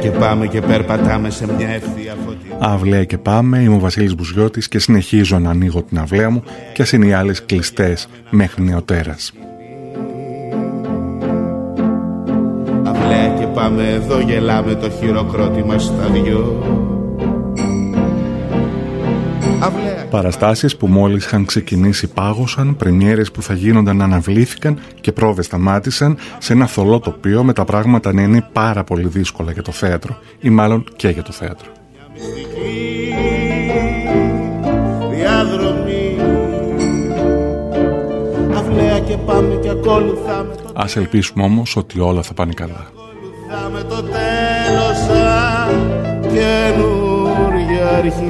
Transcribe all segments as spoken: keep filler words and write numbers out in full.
και πάμε και περπατάμε σε μια ευθεία φωτεινή. Αυλαία και πάμε, είμαι ο Βασίλης Μπουζιώτης και συνεχίζω να ανοίγω την αυλαία μου και ας είναι οι άλλες κλειστές μέχρι νεοτέρας. Αυλαία και πάμε, εδώ γελάμε το χειροκρότημα στα δυο. Παραστάσεις που μόλις είχαν ξεκινήσει πάγωσαν, πρεμιέρες που θα γίνονταν αναβλήθηκαν και πρόβες σταμάτησαν σε ένα θολό τοπίο με τα πράγματα να είναι πάρα πολύ δύσκολα για το θέατρο ή μάλλον και για το θέατρο. Ας ελπίσουμε όμως ότι όλα θα πάνε καλά. Το τέλος σαν καινούργια αρχή.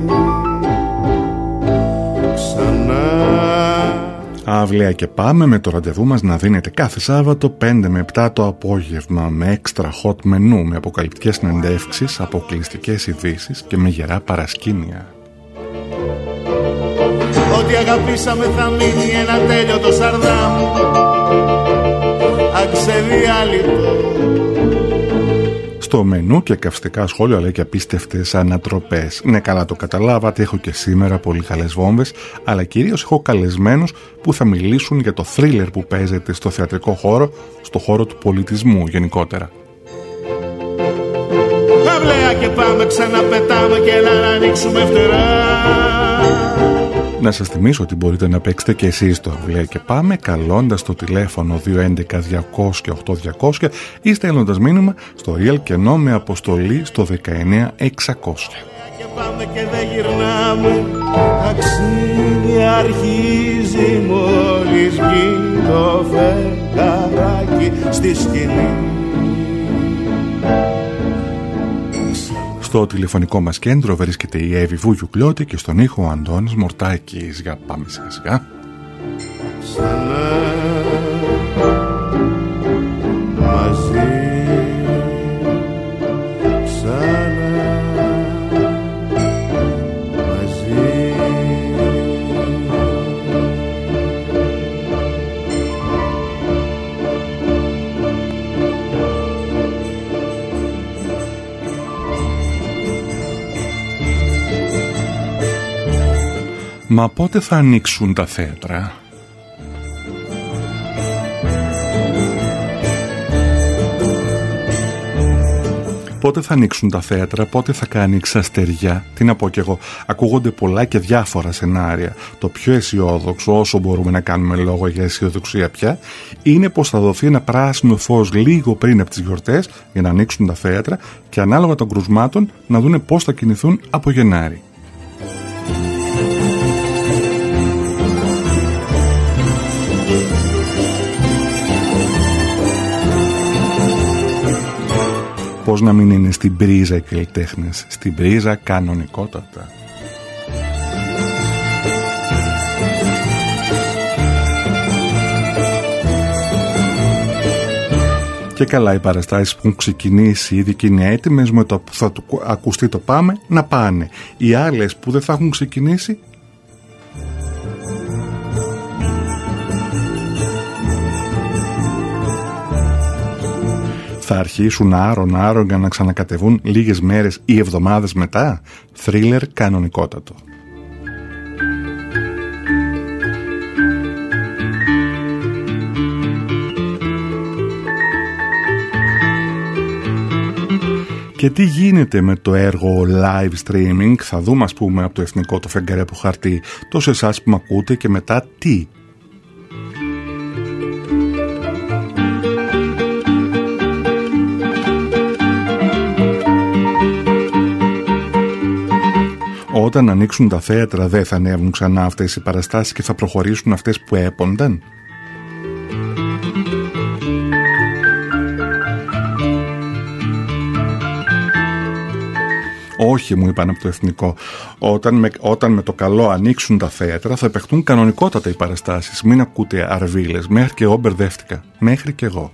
Αυλαία και πάμε με το ραντεβού μας να δίνεται κάθε Σάββατο πέντε με επτά το απόγευμα με έξτρα hot μενού, με αποκαλυπτικές συνεντεύξεις, αποκλειστικές ειδήσεις και με γερά παρασκήνια. Ό,τι αγαπήσαμε θα μείνει ένα τέλειο σαρδάμ, αξεδιάλειτο. Στο μενού και καυστικά σχόλια αλλά και απίστευτες ανατροπές. Ναι, καλά το καταλάβατε, έχω και σήμερα πολύ καλές βόμβες, αλλά κυρίως έχω καλεσμένους που θα μιλήσουν για το θρίλερ που παίζεται στο θεατρικό χώρο, στο χώρο του πολιτισμού γενικότερα. Αυλαία και πάμε, ξαναπετάμε και να ανοίξουμε φτερά. Να σας θυμίσω ότι μπορείτε να παίξετε και εσείς το Αυλαία και πάμε καλώντας το τηλέφωνο δύο έντεκα διακόσια οκτώ διακόσια ή στέλνοντας μήνυμα στο real κενό με αποστολή στο δεκαεννιά εξακόσια. Και πάμε και δεν γυρνάμε, ταξίδι αρχίζει μόλις βγει το φεγγαράκι στη σκηνή. Στο τηλεφωνικό μας κέντρο βρίσκεται η Εύη Βουγιουκλώτη και στον ήχο ο Αντώνης Μορτάκης. Για πάμε σιγά σιγά. Ξανά μαζί, ξανά μαζί. Μα πότε θα ανοίξουν τα θέατρα? Πότε θα ανοίξουν τα θέατρα, πότε θα κάνει ξαστεριά? Τι να πω κι εγώ, ακούγονται πολλά και διάφορα σενάρια. Το πιο αισιόδοξο, όσο μπορούμε να κάνουμε λόγο για αισιοδοξία πια, είναι πως θα δοθεί ένα πράσινο φως λίγο πριν από τις γιορτές για να ανοίξουν τα θέατρα και ανάλογα των κρουσμάτων να δούνε πώς θα κινηθούν από Γενάρη. Πώς να μην είναι στην πρίζα οι καλλιτέχνες, στην πρίζα κανονικότατα. Και καλά οι παραστάσεις που έχουν ξεκινήσει ήδη και είναι έτοιμες, με το που θα ακουστεί το πάμε να πάνε. Οι άλλες που δεν θα έχουν ξεκινήσει, θα αρχίσουν άρον-άρον για να ξανακατεβούν λίγες μέρες ή εβδομάδες μετά. Θρίλερ κανονικότατο. Και τι γίνεται με το έργο live streaming? Θα δούμε, ας πούμε, από το εθνικό το φεγγαρέ από χαρτί, τόσο εσάς που με ακούτε, και μετά τι? Όταν ανοίξουν τα θέατρα δεν θα ανέβουν ξανά αυτές οι παραστάσεις και θα προχωρήσουν αυτές που έπονταν? Όχι, μου είπαν από το εθνικό. Όταν με, όταν με το καλό ανοίξουν τα θέατρα θα παιχτούν κανονικότατα οι παραστάσεις. Μην ακούτε αρβίλες. Μέχρι και εγώ μπερδεύτηκα. Μέχρι και εγώ.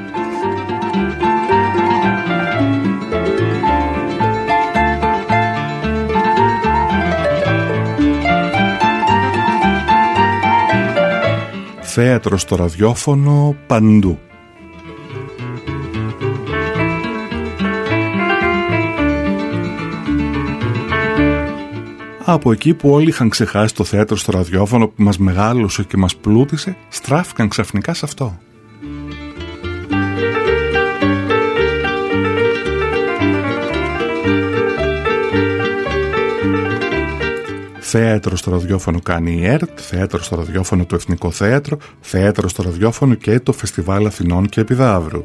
Θέατρο στο ραδιόφωνο παντού. Από εκεί που όλοι είχαν ξεχάσει το θέατρο στο ραδιόφωνο που μας μεγάλωσε και μας πλούτησε, στράφηκαν ξαφνικά σε αυτό. Θέατρο στο ραδιόφωνο κάνει η ΕΡΤ, θέατρο στο ραδιόφωνο το Εθνικό Θέατρο, θέατρο στο ραδιόφωνο και το Φεστιβάλ Αθηνών και Επιδαύρου.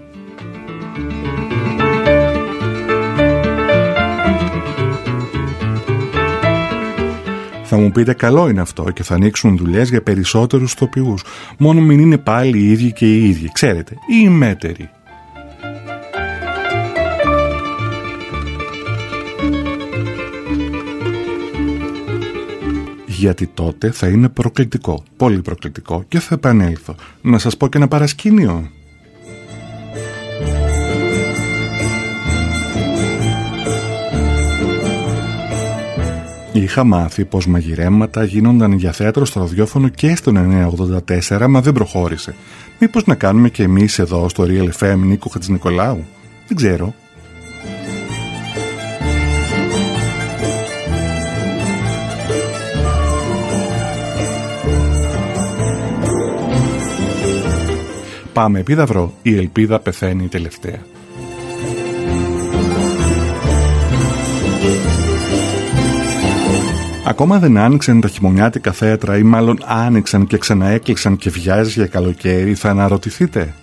Θα μου πείτε καλό είναι αυτό και θα ανοίξουν δουλειές για περισσότερους ηθοποιούς. Μόνο μην είναι πάλι οι ίδιοι και οι ίδιοι, ξέρετε, οι μέτεροι. Γιατί τότε θα είναι προκλητικό, πολύ προκλητικό και θα επανέλθω. Να σας πω και ένα παρασκήνιο. Είχα μάθει πως μαγειρέματα γίνονταν για θέατρο στο ραδιόφωνο και στο εννιακόσια ογδόντα τέσσερα, μα δεν προχώρησε. Μήπως να κάνουμε και εμείς εδώ στο Real εφ εμ Νίκο Χατζηνικολάου? Δεν ξέρω. Πάμε Επίδαυρο, η ελπίδα πεθαίνει τελευταία. Ακόμα δεν άνοιξαν τα χειμωνιάτικα θέατρα ή μάλλον άνοιξαν και ξαναέκλεισαν και βιάζει για καλοκαίρι, θα αναρωτηθείτε.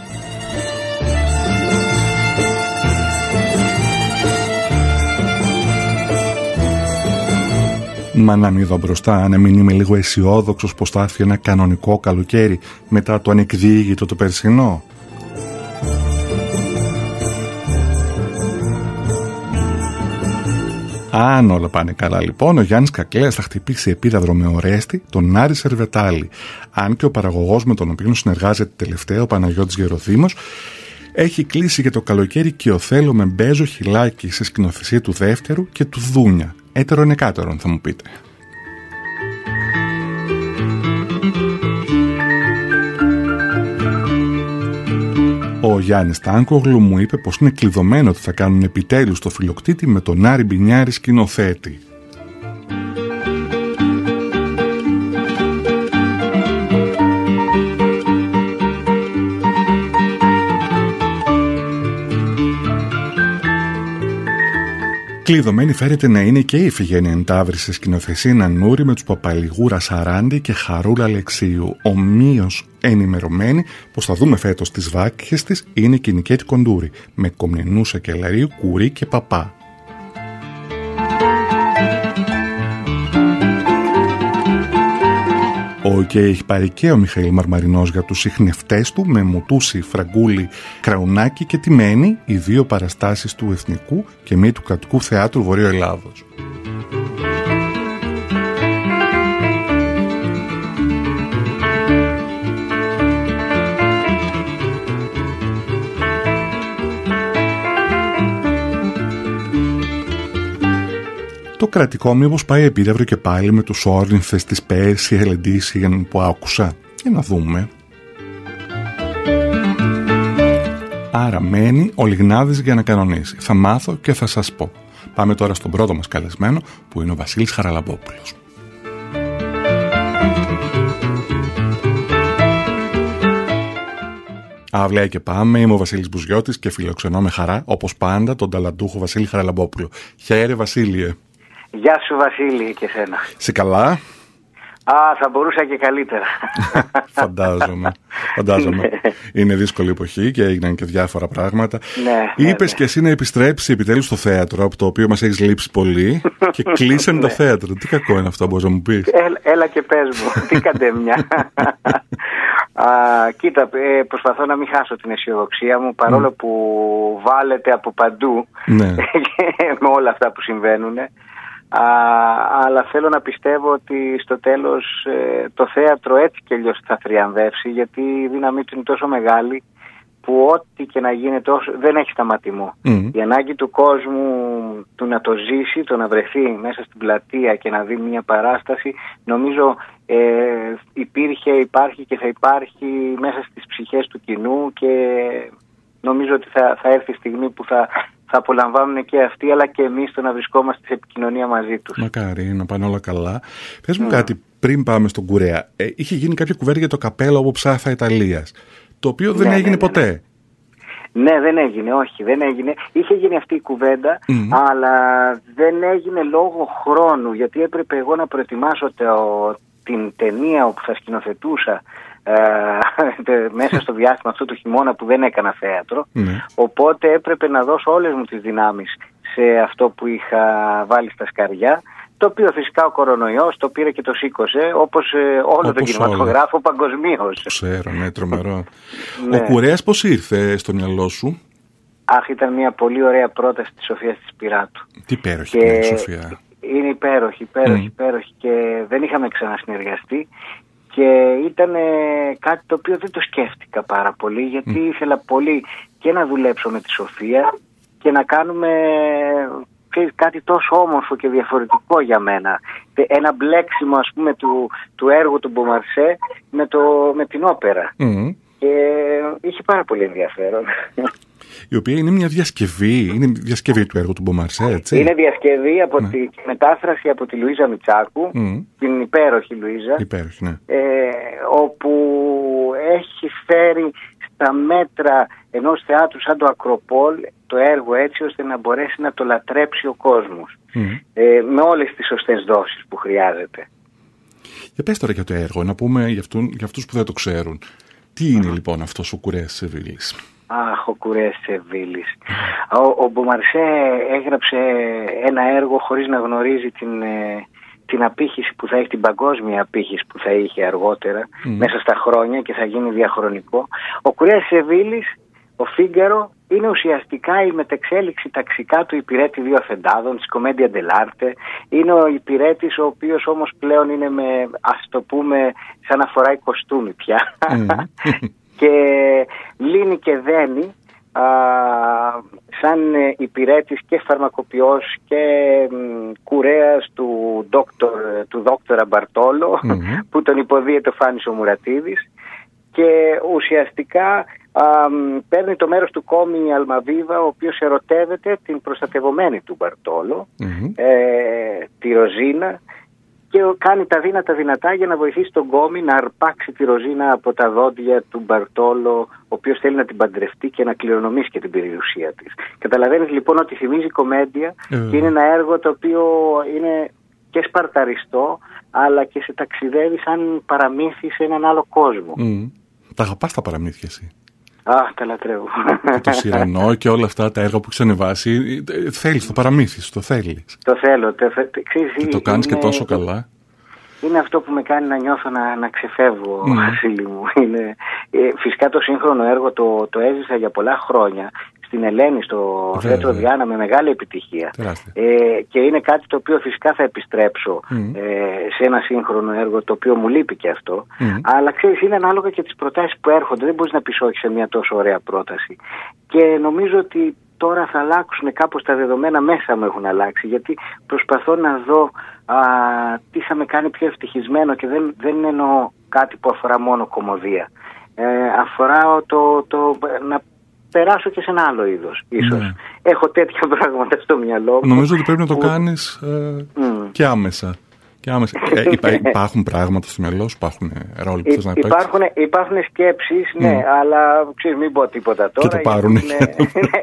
Μα να μην δω μπροστά, να μην είμαι λίγο αισιόδοξος πως θα έρθει ένα κανονικό καλοκαίρι μετά το ανεκδίγητο το περσινό. Αν όλα πάνε καλά λοιπόν, ο Γιάννης Κακλέας θα χτυπήσει Επίδαυρο με Ορέστη τον Άρη Σερβετάλη. Αν και ο παραγωγός με τον οποίο συνεργάζεται τελευταία, ο Παναγιώτης Γεροδήμος, έχει κλείσει για το καλοκαίρι και Οθέλο με Μπέζο Χιλάκη σε σκηνοθεσία του δεύτερου και του Δούνια. Έτερον εκάτερον θα μου πείτε. Ο Γιάννης Τάνκογλου μου είπε πως είναι κλειδωμένο ότι θα κάνουν επιτέλους το Φιλοκτήτη με τον Άρη Μπινιάρη σκηνοθέτη. Κλειδωμένη φέρεται να είναι και η Ιφηγένεια Ενταύρη σε σκηνοθεσία Νανούρη με τους Παπαλιγούρα Σαράντη και Χαρούλα Αλεξίου. Ομοίως ενημερωμένη πως θα δούμε φέτος τις βάκχες της είναι και η Νικέτη Κοντούρη με Κομνηνού Σακελαρίου, Κουρί και Παπά. Ο και έχει πάρει και ο Μιχαήλ Μαρμαρινός για τους συχνευτές του με Μουτούση, Φραγκούλη, Κραουνάκη και Τιμένη, οι δύο παραστάσεις του Εθνικού και μία του Κρατικού Θεάτρου Βορείου Ελλάδος. Το κρατικό μήπως πάει Επίδαυρο και πάλι με τους όρνηθες της Πέρσι Ελεντήσιαν που άκουσα? Για να δούμε. Άρα μένει ο Λιγνάδης για να κανονίσει. Θα μάθω και θα σας πω. Πάμε τώρα στον πρώτο μας καλεσμένο που είναι ο Βασίλης Χαραλαμπόπουλος. Αυλαία και πάμε, είμαι ο Βασίλης Μπουζιώτης και φιλοξενώ με χαρά, όπως πάντα, τον ταλαντούχο Βασίλη Χαραλαμπόπουλο. Χαίρε Βασίλειε. Γεια σου Βασίλη και σένα. Σε καλά? Α, θα μπορούσα και καλύτερα. Φαντάζομαι. Φαντάζομαι. Είναι δύσκολη εποχή και έγιναν και διάφορα πράγματα. Ναι, Είπες ναι. και εσύ να επιστρέψεις επιτέλους στο θέατρο, από το οποίο μας έχεις λείψει πολύ, και κλείσαν τα θέατρα. Τι κακό είναι αυτό, μπορείς να μου πεις? Έλα, έλα και πες μου. Τι καντέμια. Α, κοίτα, ε, προσπαθώ να μην χάσω την αισιοδοξία μου, παρόλο mm. που βάλετε από παντού ναι. με όλα αυτά που συμβαίνουν. Α, αλλά θέλω να πιστεύω ότι στο τέλος ε, το θέατρο έτσι και αλλιώς θα θριαμβεύσει, γιατί η δύναμή του είναι τόσο μεγάλη που ό,τι και να γίνει τόσο, δεν έχει σταματημό. Mm. Η ανάγκη του κόσμου του να το ζήσει, το να βρεθεί μέσα στην πλατεία και να δει μια παράσταση, νομίζω ε, υπήρχε, υπάρχει και θα υπάρχει μέσα στις ψυχές του κοινού, και νομίζω ότι θα, θα έρθει η στιγμή που θα, θα απολαμβάνουν και αυτοί, αλλά και εμείς το να βρισκόμαστε σε επικοινωνία μαζί τους. Μακάρι να πάνε όλα καλά. Πες μου mm. κάτι, πριν πάμε στον Κουρέα. Ε, είχε γίνει κάποια κουβέντα για το καπέλο από ψάθα Ιταλίας, το οποίο δεν ναι, έγινε ναι, ναι, ποτέ. Ναι. Ναι, δεν έγινε, όχι, δεν έγινε. Είχε γίνει αυτή η κουβέντα, mm. αλλά δεν έγινε λόγω χρόνου, γιατί έπρεπε εγώ να προετοιμάσω το, την ταινία όπου θα σκηνοθετούσα ε, μέσα στο διάστημα αυτό το χειμώνα που δεν έκανα θέατρο. Mm. Οπότε έπρεπε να δώσω όλες μου τις δυνάμεις σε αυτό που είχα βάλει στα σκαριά, το οποίο φυσικά ο κορονοϊός το πήρε και το σήκωσε, όπως ε, όλο όπως τον κινηματογράφο παγκοσμίως. Ξέρω, ναι, τρομερό. ναι. Ο Κουρέας πώς ήρθε στο μυαλό σου? Αχ, ήταν μια πολύ ωραία πρόταση της Σοφίας της Πυράτου. Τι υπέροχη και... η Σοφία. Είναι υπέροχη, υπέροχη, mm. υπέροχη και δεν είχαμε ξανασυνεργαστεί. Και ήταν κάτι το οποίο δεν το σκέφτηκα πάρα πολύ, γιατί mm. ήθελα πολύ και να δουλέψω με τη Σοφία και να κάνουμε κάτι τόσο όμορφο και διαφορετικό για μένα. Ένα μπλέξιμο, ας πούμε, του, του έργου του Μπομαρσέ με, το, με την όπερα. Mm. Και είχε πάρα πολύ ενδιαφέρον. Η οποία είναι μια διασκευή, είναι διασκευή του έργου του Μπομαρσέ, έτσι. Είναι διασκευή από ναι. τη μετάφραση από τη Λουίζα Μιτσάκου, mm. την υπέροχη Λουίζα, υπέροχη, ναι. ε, όπου έχει φέρει στα μέτρα ενός θεάτρου σαν το Ακροπόλ το έργο έτσι ώστε να μπορέσει να το λατρέψει ο κόσμος, mm. ε, με όλες τις σωστές δόσεις που χρειάζεται. Για πες τώρα για το έργο, να πούμε για, αυτούν, για αυτούς που δεν το ξέρουν. Τι είναι mm. λοιπόν αυτός ο Κουρέας Σεβίλης? Αχ, ο Κουρέας Σεβίλης. Ο, ο Μπομαρσέ έγραψε ένα έργο χωρίς να γνωρίζει την, την απήχηση που θα έχει, την παγκόσμια απήχηση που θα είχε αργότερα, mm. μέσα στα χρόνια και θα γίνει διαχρονικό. Ο Κουρέας Σεβίλης, ο Φίγκαρο, είναι ουσιαστικά η μετεξέλιξη ταξικά του υπηρέτη δύο αφεντάδων της Κομέντια ντελάρτε. Είναι ο υπηρέτης ο οποίος όμως πλέον είναι με, ας το πούμε, σαν να φοράει κοστούμι πια. Mm. Και λύνει και δένει α, σαν υπηρέτης και φαρμακοποιός και μ, κουρέας του, δόκτωρ, του δόκτωρα Μπαρτόλο, mm-hmm. που τον υποδίεται ο Φάνης ο Μουρατίδης, και ουσιαστικά α, μ, παίρνει το μέρος του Κόμι Αλμαβίβα, ο οποίος ερωτεύεται την προστατευομένη του Μπαρτόλο, mm-hmm. ε, τη Ροζίνα, και κάνει τα δύνατα δυνατά για να βοηθήσει τον Κόμι να αρπάξει τη Ροζίνα από τα δόντια του Μπαρτόλο, ο οποίος θέλει να την παντρευτεί και να κληρονομήσει και την περιουσία της. Καταλαβαίνεις λοιπόν ότι θυμίζει κομμέντια mm. και είναι ένα έργο το οποίο είναι και σπαρταριστό, αλλά και σε ταξιδεύει σαν παραμύθι σε έναν άλλο κόσμο. Mm. Τα αγαπάς τα παραμύθια εσύ? Αχ, τα λατρεύω. Και το Σιρανό και όλα αυτά τα έργα που έχεις ανεβάσει, θέλεις το παραμύθι, το θέλεις. Το θέλω. Το, ξέρεις, και το κάνεις είναι, και τόσο καλά. Είναι αυτό που με κάνει να νιώθω να, να ξεφεύγω, mm. Βασίλη μου. Είναι, ε, φυσικά το σύγχρονο έργο το, το έζησα για πολλά χρόνια στην Ελένη, στο θέατρο Διάνα, με μεγάλη επιτυχία. Ε, και είναι κάτι το οποίο φυσικά θα επιστρέψω mm. ε, σε ένα σύγχρονο έργο, το οποίο μου λείπει και αυτό. Mm. Αλλά ξέρεις, είναι ανάλογα και τις προτάσεις που έρχονται. Δεν μπορείς να πεις όχι σε μια τόσο ωραία πρόταση. Και νομίζω ότι τώρα θα αλλάξουν κάπως τα δεδομένα, μέσα μου έχουν αλλάξει, γιατί προσπαθώ να δω α, τι θα με κάνει πιο ευτυχισμένο, και δεν, δεν εννοώ κάτι που αφορά μόνο κωμωδία. Ε, αφορά το, το, να περάσω και σε ένα άλλο είδος, ίσως. Ναι. Έχω τέτοια πράγματα στο μυαλό μου. Νομίζω ότι πρέπει να το που... κάνεις ε, mm. και άμεσα. Και άμεσα. ε, υπά, υπάρχουν πράγματα στο μυαλό σου, υπάρχουν ρόλοι που θες να παίξεις? Υπάρχουν, υπάρχουν σκέψεις, ναι, mm. αλλά ξέρεις, μην πω τίποτα τώρα. Και το πάρουν είναι...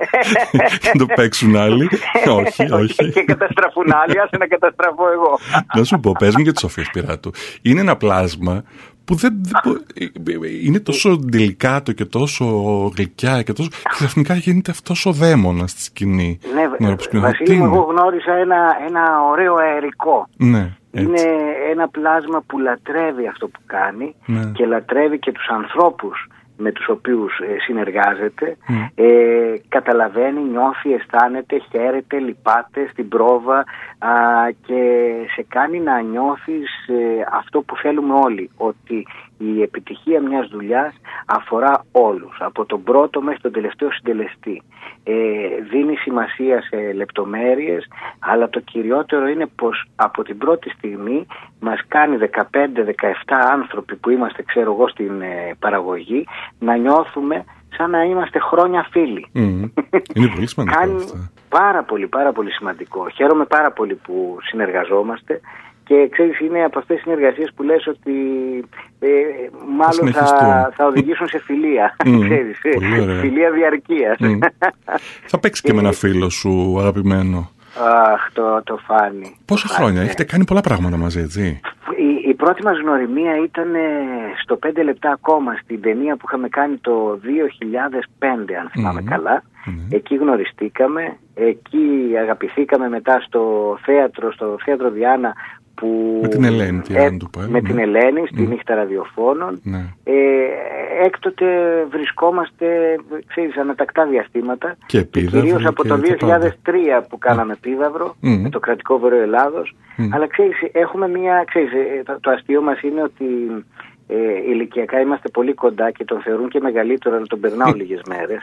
και το παίξουν άλλοι. όχι, όχι. Και καταστραφούν άλλοι, άσε να καταστραφώ εγώ. Να σου πω, πες μου για τη Σοφία Σπυράτου. Είναι ένα πλάσμα που δεν, είναι τόσο ντελικάτο και τόσο γλυκιά και τόσο... ξαφνικά γίνεται αυτός ο δαίμονας στη σκηνή. Ναι, Βασίλη μου, εγώ γνώρισα ένα, ένα ωραίο αερικό. Ναι, είναι ένα πλάσμα που λατρεύει αυτό που κάνει, ναι. και λατρεύει και τους ανθρώπους με τους οποίους ε, συνεργάζεται, mm. ε, καταλαβαίνει, νιώθει, αισθάνεται, χαίρεται, λυπάται στην πρόβα, α, και σε κάνει να νιώθεις ε, αυτό που θέλουμε όλοι, ότι η επιτυχία μιας δουλειάς αφορά όλους, από τον πρώτο μέχρι τον τελευταίο συντελεστή. Ε, δίνει σημασία σε λεπτομέρειες, αλλά το κυριότερο είναι πως από την πρώτη στιγμή μας κάνει δεκαπέντε δεκαεπτά άνθρωποι που είμαστε, ξέρω εγώ, στην ε, παραγωγή, να νιώθουμε σαν να είμαστε χρόνια φίλοι. Mm. Είναι πολύ σημαντικό αυτό. Πάρα πολύ, πάρα πολύ σημαντικό. Χαίρομαι πάρα πολύ που συνεργαζόμαστε και ξέρεις, είναι από αυτές τις συνεργασίες που λες ότι ε, μάλλον θα, θα, θα οδηγήσουν σε φιλία. Mm, ξέρεις, φιλία διαρκείας. Mm. Θα παίξει και με ένα φίλο σου αγαπημένο. Αχ, το, το Φάνη. Πόσα το χρόνια, φάνη. Έχετε κάνει πολλά πράγματα μαζί, έτσι. Η, η πρώτη μας γνωριμία ήταν στο πέντε λεπτά ακόμα, στην ταινία που είχαμε κάνει το δύο χιλιάδες πέντε, αν θυμάμαι mm-hmm. καλά. Mm-hmm. Εκεί γνωριστήκαμε, εκεί αγαπηθήκαμε μετά στο θέατρο, στο θέατρο Διάνα. Που, με την Ελένη, τι ε, του πάει, με ναι. την Ελένη, στη mm. νύχτα ραδιοφώνων. Ναι. Ε, έκτοτε βρισκόμαστε, ξέρεις, ανατακτά διαστήματα. Και, και κυρίως από το δύο χιλιάδες τρία που κάναμε mm. Πίδαυρο, mm. με το κρατικό Βορείο Ελλάδος. Mm. Αλλά ξέρεις, έχουμε μια, ξέρεις, το, το αστείο μας είναι ότι ε, ηλικιακά είμαστε πολύ κοντά και τον θεωρούν και μεγαλύτερο, αλλά τον περνάω λίγες μέρες.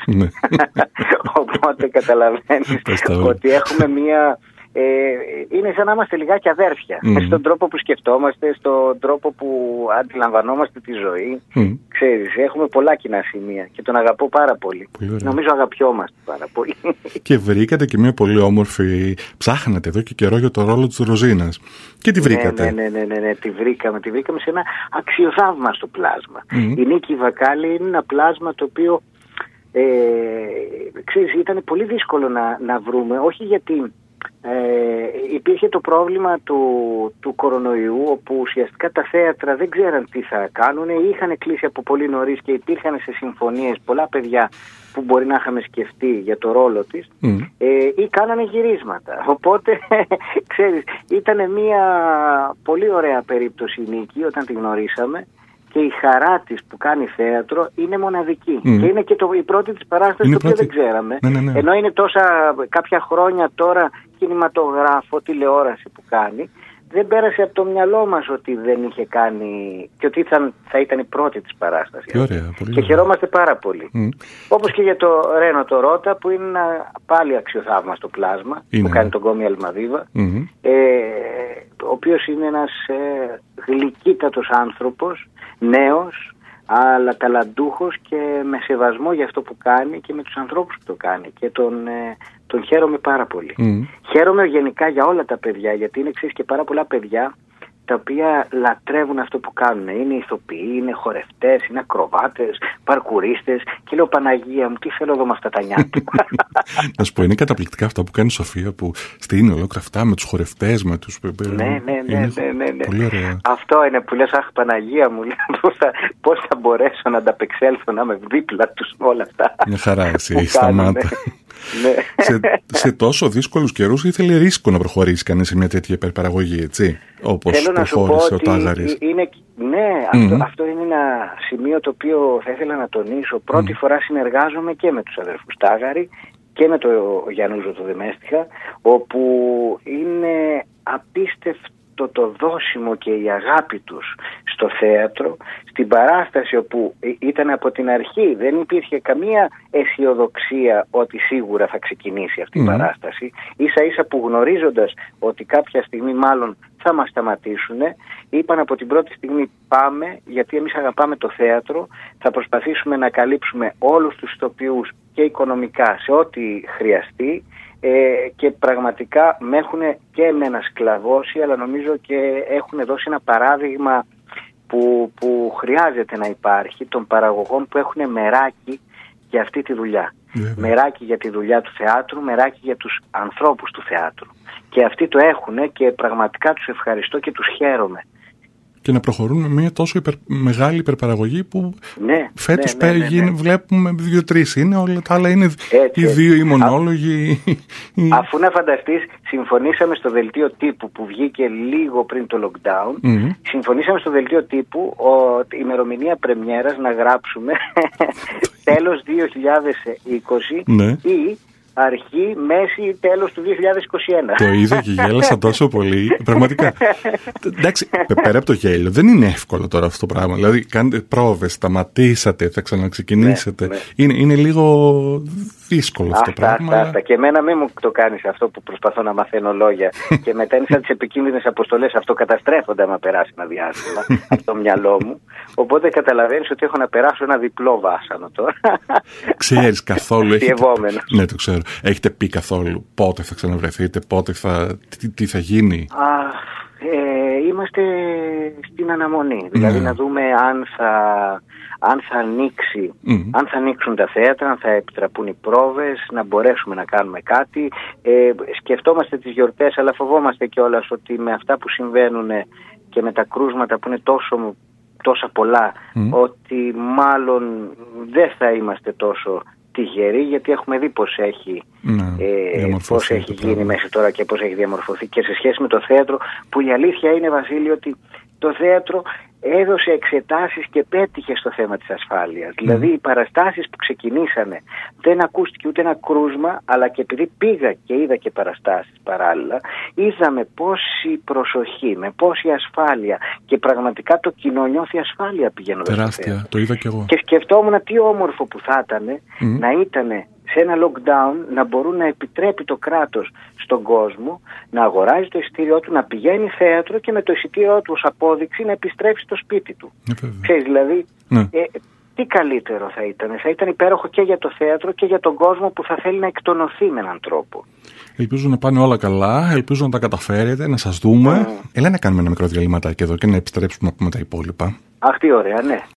Οπότε καταλαβαίνεις ότι έχουμε μια... Ε, είναι σαν να είμαστε λιγάκι αδέρφια mm. στον τρόπο που σκεφτόμαστε, στον τρόπο που αντιλαμβανόμαστε τη ζωή. Mm. Ξέρεις, έχουμε πολλά κοινά σημεία και τον αγαπώ πάρα πολύ. πολύ Νομίζω αγαπιόμαστε πάρα πολύ. Και βρήκατε και μια πολύ όμορφη, ψάχνατε εδώ και καιρό για το ρόλο της Ροζίνας. Και τη βρήκατε. Ναι, ναι, ναι, ναι, ναι, τη βρήκαμε. Τη βρήκαμε σε ένα αξιοθαύμαστο πλάσμα. Mm. Η Νίκη Βακάλη είναι ένα πλάσμα το οποίο ε, ξέρεις, ήταν πολύ δύσκολο να, να βρούμε, όχι γιατί Ε, υπήρχε το πρόβλημα του, του κορονοϊού, όπου ουσιαστικά τα θέατρα δεν ξέραν τι θα κάνουν, είχαν κλείσει από πολύ νωρίς και υπήρχαν σε συμφωνίες πολλά παιδιά που μπορεί να είχαμε σκεφτεί για το ρόλο της mm. ε, ή κάνανε γυρίσματα. Οπότε ξέρεις, ήταν μια πολύ ωραία περίπτωση η Νίκη όταν τη γνωρίσαμε. Και η χαρά της που κάνει θέατρο είναι μοναδική. Mm. Και είναι και το, η πρώτη της παράσταση, το οποίο δεν ξέραμε. Ναι, ναι, ναι. Ενώ είναι τόσα κάποια χρόνια τώρα κινηματογράφο, τηλεόραση που κάνει, δεν πέρασε από το μυαλό μας ότι δεν είχε κάνει και ότι θα, θα ήταν η πρώτη της παράσταση. Ωραία, πολύ και χαιρόμαστε πάρα πολύ. Mm. Όπως και για το Ρένο το Ρώτα, που είναι ένα πάλι αξιοθαύμαστο πλάσμα, είναι. Που κάνει τον Κόμι Αλμαδίβα, mm-hmm. ε, ο οποίος είναι ένας ε, γλυκύτατος άνθρωπος, νέος, αλλά ταλαντούχος και με σεβασμό για αυτό που κάνει και με τους ανθρώπους που το κάνει. Και τον, ε, τον χαίρομαι πάρα πολύ. Mm. Χαίρομαι γενικά για όλα τα παιδιά, γιατί είναι εξής και πάρα πολλά παιδιά τα οποία λατρεύουν αυτό που κάνουν. Είναι ηθοποιοί, είναι χορευτές, είναι ακροβάτες, παρκουρίστες και λέω Παναγία μου, τι θέλω εδώ με αυτά τα νιάτα. Να σου πω, είναι καταπληκτικά αυτά που κάνει η Σοφία, που στείνει ολόκληρα αυτά με τους χορευτές, με τους... Ναι, ναι, ναι, ναι, ναι, ναι. Πολύ ωραία. Αυτό είναι που λες, αχ Παναγία μου, πώς θα, πώς θα μπορέσω να ανταπεξέλθω, να είμαι δίπλα τους όλα αυτά. Μια χαρά εσύ, σταμάτα. Ναι. σε, σε τόσο δύσκολους καιρούς ήθελε ρίσκο να προχωρήσει κανείς σε μια τέτοια υπερπαραγωγή, έτσι, όπως προχώρησε ο Τάγαρης. Είναι, ναι, mm-hmm. αυτό, αυτό είναι ένα σημείο το οποίο θα ήθελα να τονίσω. Πρώτη mm. φορά συνεργάζομαι και με τους αδερφούς Τάγαρη και με τον Γιαννούζο το Δημέστιχα, όπου είναι απίστευτο το, το δώσιμο και η αγάπη τους στο θέατρο, στην παράσταση όπου ήταν από την αρχή, δεν υπήρχε καμία αισιοδοξία ότι σίγουρα θα ξεκινήσει αυτή η mm. παράσταση. Ίσα ίσα που γνωρίζοντας ότι κάποια στιγμή μάλλον θα μας σταματήσουν, είπαν από την πρώτη στιγμή πάμε, γιατί εμείς αγαπάμε το θέατρο, θα προσπαθήσουμε να καλύψουμε όλους τους ηθοποιούς και οικονομικά σε ό,τι χρειαστεί. Ε, και πραγματικά με έχουν και εμένα σκλαβώσει, αλλά νομίζω και έχουν δώσει ένα παράδειγμα που, που χρειάζεται να υπάρχει, των παραγωγών που έχουν μεράκι για αυτή τη δουλειά. Yeah. Μεράκι για τη δουλειά του θεάτρου, μεράκι για τους ανθρώπους του θεάτρου. Και αυτοί το έχουν και πραγματικά τους ευχαριστώ και τους χαίρομαι. Και να προχωρούν με μια τόσο υπερ, μεγάλη υπερπαραγωγή που ναι, φέτος ναι, ναι, ναι, ναι. βλέπουμε δύο-τρεις είναι, όλα τα άλλα είναι έτσι, οι δύο οι μονόλογοι. Α, αφού να φανταστείς, συμφωνήσαμε στο δελτίο τύπου που βγήκε λίγο πριν το lockdown, mm-hmm. συμφωνήσαμε στο δελτίο τύπου ότι η ημερομηνία πρεμιέρας να γράψουμε τέλος δύο χιλιάδες είκοσι ναι. ή αρχή, μέση, τέλος του δύο χιλιάδες είκοσι ένα. Το είδα και γέλασα τόσο πολύ. Πραγματικά. Εντάξει, πέρα από το γέλιο, δεν είναι εύκολο τώρα αυτό το πράγμα. Δηλαδή, κάνετε πρόβες, σταματήσατε, θα ξαναξεκινήσετε. Ναι, ναι. Είναι, είναι λίγο δύσκολο αυτό το πράγμα. Αυτά, αυτά. Και εμένα μην μου το κάνεις αυτό που προσπαθώ να μαθαίνω λόγια. Και μετά είναι σαν τις επικίνδυνες αποστολές, αυτό καταστρέφονται άμα περάσει ένα διάστημα από το μυαλό μου. Οπότε καταλαβαίνεις ότι έχω να περάσω ένα διπλό βάσανο τώρα. Ξέρεις καθόλου. Έχει... Ναι, το ξέρω. Έχετε πει καθόλου πότε θα ξαναβρεθείτε, πότε θα, τι, τι θα γίνει? Α, ε, είμαστε στην αναμονή. Ναι. Δηλαδή να δούμε αν θα, αν θα ανοίξει, mm. αν θα ανοίξουν τα θέατρα, αν θα επιτραπούν οι πρόβες, να μπορέσουμε να κάνουμε κάτι. Ε, σκεφτόμαστε τις γιορτές, αλλά φοβόμαστε κιόλας ότι με αυτά που συμβαίνουν και με τα κρούσματα που είναι τόσο, τόσα πολλά, mm. ότι μάλλον δεν θα είμαστε τόσο τυχεροί, γιατί έχουμε δει πώς έχει, ναι, ε, πώς έχει γίνει μέχρι τώρα και πώς έχει διαμορφωθεί και σε σχέση με το θέατρο, που η αλήθεια είναι, Βασίλη, ότι το θέατρο έδωσε εξετάσεις και πέτυχε στο θέμα της ασφάλειας. Mm. Δηλαδή οι παραστάσεις που ξεκινήσανε δεν ακούστηκε ούτε ένα κρούσμα, αλλά και επειδή πήγα και είδα και παραστάσεις παράλληλα, είδαμε πόση προσοχή, με πόση ασφάλεια και πραγματικά το κοινό νιώθει ασφάλεια πηγαίνοντας στο θέατρο. Τεράστια, το είδα και εγώ. Και σκεφτόμουν τι όμορφο που θα ήταν mm. να ήταν σε ένα lockdown να μπορούν να επιτρέπει το κράτος στον κόσμο να αγοράζει το εισιτήριό του, να πηγαίνει θέατρο και με το εισιτήριό του ως απόδειξη να επιστρέψει στο σπίτι του. Ε, Ξέρεις, δηλαδή, ναι. ε, τι καλύτερο θα ήταν. Θα ήταν υπέροχο και για το θέατρο και για τον κόσμο που θα θέλει να εκτονωθεί με έναν τρόπο. Ελπίζω να πάνε όλα καλά, ελπίζω να τα καταφέρετε, να σας δούμε. Mm. Έλα να κάνουμε ένα μικρό διαλυματάκι εδώ και να επιστρέψουμε να πούμε τα υπόλοιπα. Αχ, τι ωραία, ναι.